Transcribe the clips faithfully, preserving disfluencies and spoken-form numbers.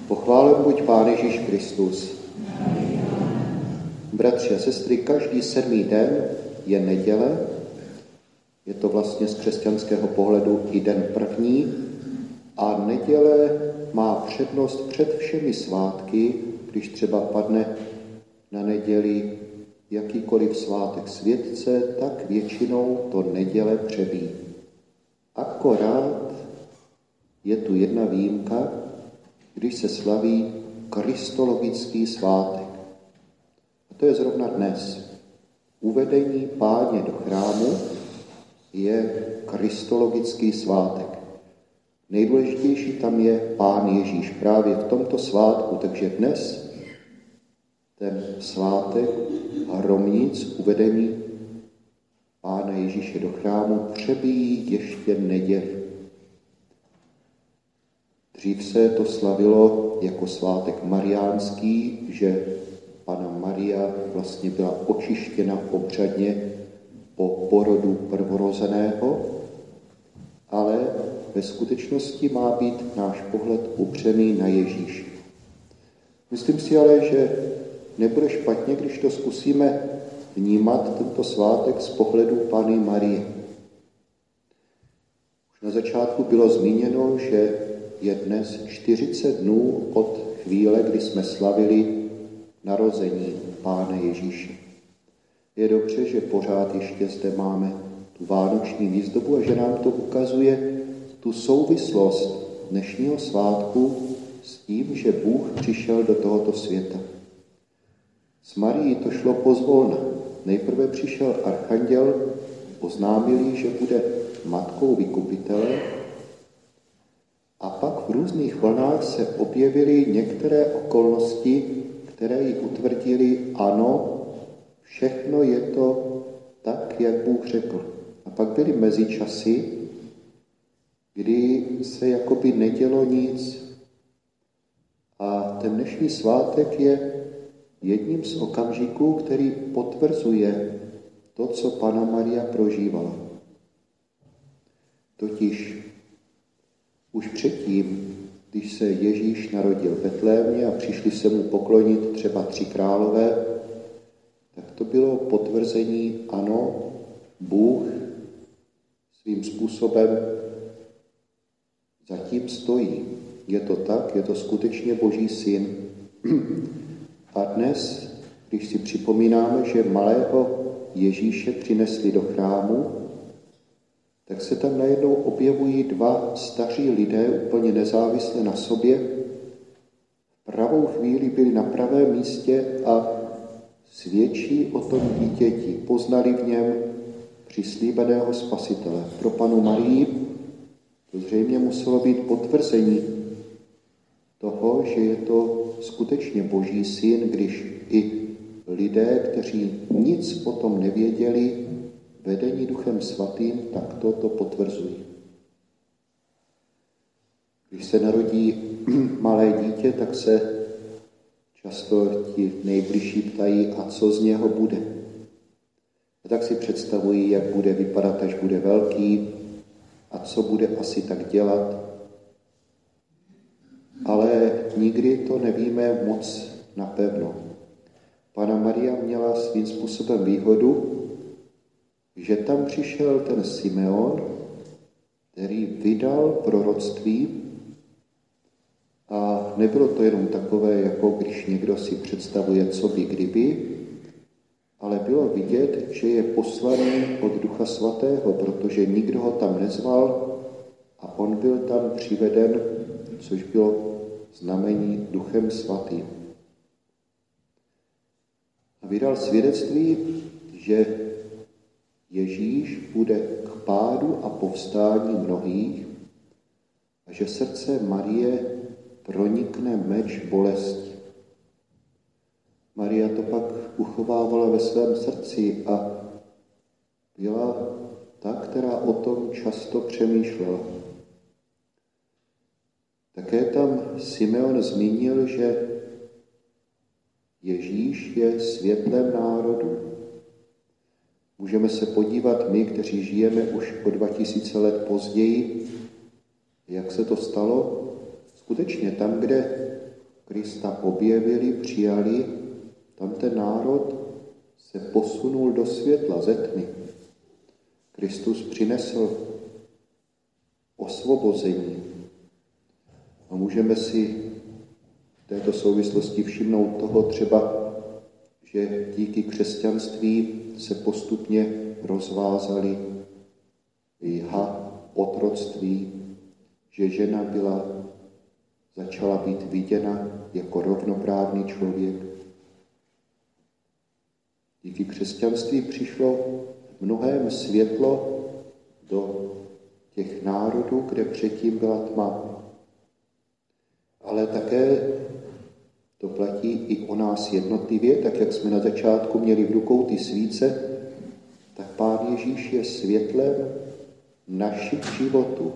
Pochválen buď Pán Ježíš Kristus. Bratři a sestry, každý sedmý den je neděle. Je to vlastně z křesťanského pohledu i den první. A neděle má přednost před všemi svátky, když třeba padne na neděli jakýkoliv svátek světce, tak většinou to neděle přebíjí. Akorát je tu jedna výjimka, když se slaví kristologický svátek. A to je zrovna dnes. Uvedení Páně do chrámu je kristologický svátek. Nejdůležitější tam je Pán Ježíš právě v tomto svátku, takže dnes ten svátek hromnic uvedení Pána Ježíše do chrámu přebíjí ještě neděli. Dřív se to slavilo jako svátek mariánský, že Panna Maria vlastně byla očištěna obřadně po porodu prvorozeného, ale ve skutečnosti má být náš pohled upřený na Ježíše. Myslím si ale, že nebude špatně, když to zkusíme vnímat tento svátek z pohledu Panny Marie. Už na začátku bylo zmíněno, že je dnes čtyřicet dnů od chvíle, kdy jsme slavili narození Pána Ježíše. Je dobře, že pořád ještě zde máme tu vánoční výzdobu a že nám to ukazuje tu souvislost dnešního svátku s tím, že Bůh přišel do tohoto světa. S Marií to šlo pozvolna. Nejprve přišel archanděl, oznámil jí, že bude matkou vykupitele, a pak v různých vlnách se objevily některé okolnosti, které jí utvrdily, ano, všechno je to tak, jak Bůh řekl. A pak byly mezičasy, kdy se jakoby nedělo nic. A ten dnešní svátek je jedním z okamžiků, který potvrzuje to, co Panna Maria prožívala. Totiž už předtím, když se Ježíš narodil v Betlémě a přišli se mu poklonit třeba tři králové, tak to bylo potvrzení, ano, Bůh svým způsobem zatím stojí. Je to tak, je to skutečně Boží syn. A dnes, když si připomínáme, že malého Ježíše přinesli do chrámu, tak se tam najednou objevují dva staří lidé úplně nezávisle na sobě. V pravou chvíli byli na pravém místě a svědčí o tom dítěti. Poznali v něm přislíbeného spasitele. Pro Pannu Marii to zřejmě muselo být potvrzení toho, že je to skutečně Boží syn, když i lidé, kteří nic o tom nevěděli, vedení Duchem Svatým, tak to to potvrzují. Když se narodí malé dítě, tak se často ti nejbližší ptají, a co z něho bude. A tak si představují, jak bude vypadat, až bude velký, a co bude asi tak dělat. Ale nikdy to nevíme moc napevno. Panna Maria měla svým způsobem výhodu, že tam přišel ten Simeon, který vydal proroctví, a nebylo to jenom takové, jako když někdo si představuje, co by kdyby, ale bylo vidět, že je poslaný od Ducha Svatého, protože nikdo ho tam nezval a on byl tam přiveden, což bylo znamení Duchem Svatým. A vydal svědectví, že Ježíš bude k pádu a povstání mnohých a že srdce Marie pronikne meč bolesti. Maria to pak uchovávala ve svém srdci a byla ta, která o tom často přemýšlela. Také tam Simeon zmínil, že Ježíš je světlem národu. Můžeme se podívat my, kteří žijeme už o dva tisíce let později, jak se to stalo. Skutečně tam, kde Krista objevili, přijali, tam ten národ se posunul do světla ze tmy. Kristus přinesl osvobození. A můžeme si v této souvislosti všimnout toho třeba, že díky křesťanství se postupně rozvázaly jha, otroctví, že žena byla, začala být viděna jako rovnoprávný člověk. Díky křesťanství přišlo v mnohém světlo do těch národů, kde předtím byla tma. Ale také to platí i o nás jednotlivě, tak jak jsme na začátku měli v rukou ty svíce, tak Pán Ježíš je světlem našich životů.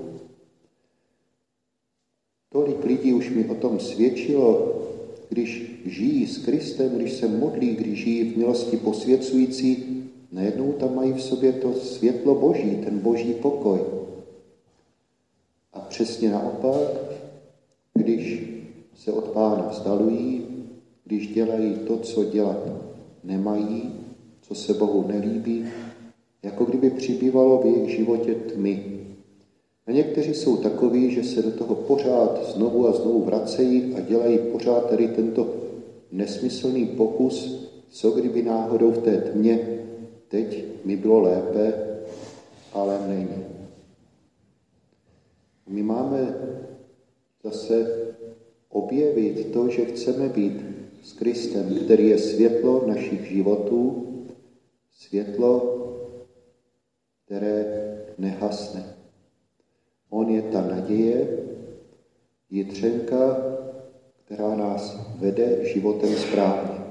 Tolik lidí už mi o tom svědčilo, když žijí s Kristem, když se modlí, když žijí v milosti posvěcující, najednou tam mají v sobě to světlo Boží, ten Boží pokoj. A přesně naopak, když se od Pána vzdalují, když dělají to, co dělat nemají, co se Bohu nelíbí, jako kdyby přibývalo v jejich životě tmy. A někteří jsou takoví, že se do toho pořád znovu a znovu vracejí a dělají pořád tady tento nesmyslný pokus, co kdyby náhodou v té tmě teď mi bylo lépe, ale není. My máme zase objevit to, že chceme být s Kristem, který je světlo našich životů, světlo, které nehasne. On je ta naděje, jitřenka, která nás vede životem správně.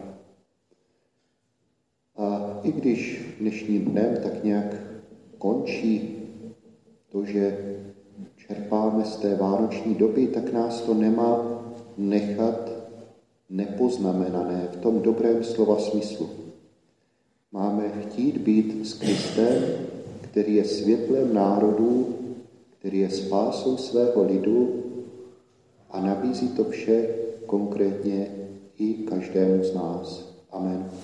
A i když dnešním dnem tak nějak končí to, že čerpáme z té vánoční doby, tak nás to nemá nechat nepoznamenané v tom dobrém slova smyslu. Máme chtít být s Kristem, který je světlem národů, který je spásou svého lidu a nabízí to vše konkrétně i každému z nás. Amen.